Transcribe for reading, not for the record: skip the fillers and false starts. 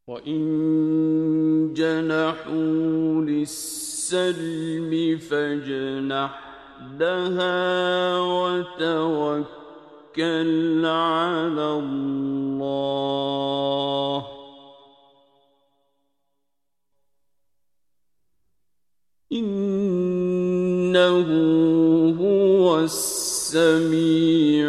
وَإِن جَنَحُوا لِلسَّلْمِ فَاجْنَحْ لَهَا وَتَوَكَّلْ عَلَى اللَّهِ ۚ إِنَّهُ هُوَ السَّمِيعُ